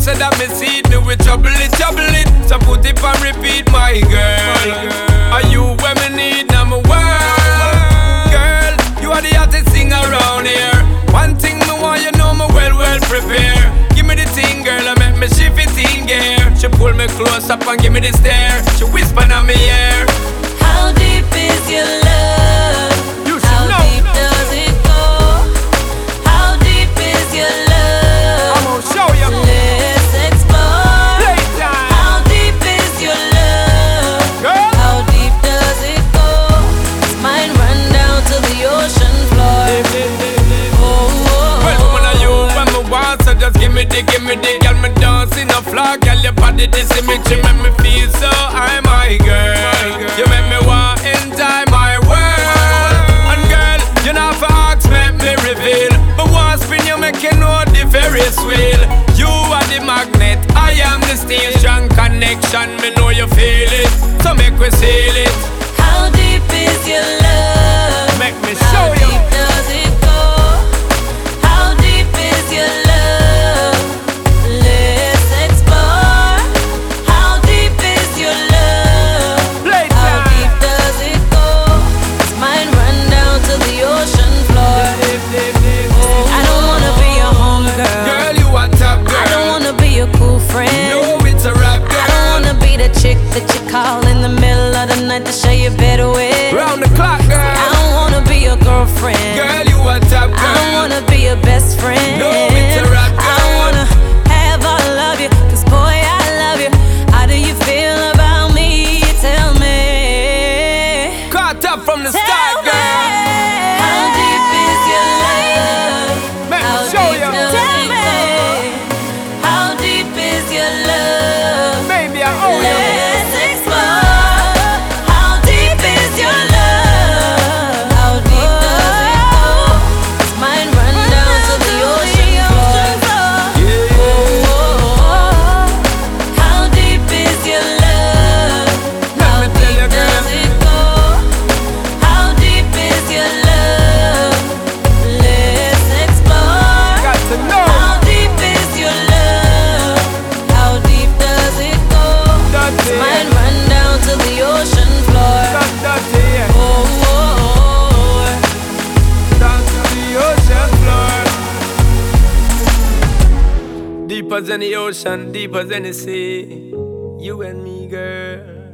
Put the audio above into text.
said that me see it, me with trouble it. So put it on repeat, my girl. Are you where me need, now me world? Girl, you are the hottest thing around here. One thing me want, you know me well prepare. Give me the thing, girl, I make me shift it in gear. She pull me close up and give me the stare. She whisper in my ear. How deep is your love? How deep does it go? How deep is your love? I'm gonna show you. Let's explore. Playtime. How deep is your love? Girl. How deep does it go? Does mine run down to the ocean floor? Well, woman, are you when me want? So just give me the, girl, me dancing a floor. Girl, your body, this image, you make me feel so high, my girl. You make me want enter my world. And girl, you know for ask, make me reveal. But once spin you make you know the Ferris wheel. You are the magnet, I am the steel. Strong connection, me know you feel it. So make we seal it. How deep is your love? Make me show How you. deep does it go? How deep is your love? Let's explore. How deep is your love? How deep does it go? Does mine run down to the ocean floor? I don't wanna be a homegirl. Girl, you a top girl. I don't wanna be a cool friend. No, it's a rap girl. I don't wanna be the chick that you call in the middle of the night to show you better with. Round the clock, girl. I don't wanna be your girlfriend. Girl, you a top girl. I don't wanna be your best friend. No, it's a rap I girl. don't wanna have all of you, cause boy, I love you. How do you feel about me? Tell me. Caught up from the Tell start, me. girl. How deep is your love? Make me How show deep you. does Tell it go? How deep is your love? Maybe I owe you. Let's explore. How deep is your love? How deep does it go? Does mine run down to the ocean floor? How deep is your love? How me tell you, deep girl. does it go? How deep is your love? Let's explore. Got to know. How deep is your love? How deep does it go? Dirty. Mine run down to the ocean floor. Dirty, yeah. Down to the ocean floor. Deeper than the ocean, deeper than the sea. You and me, girl.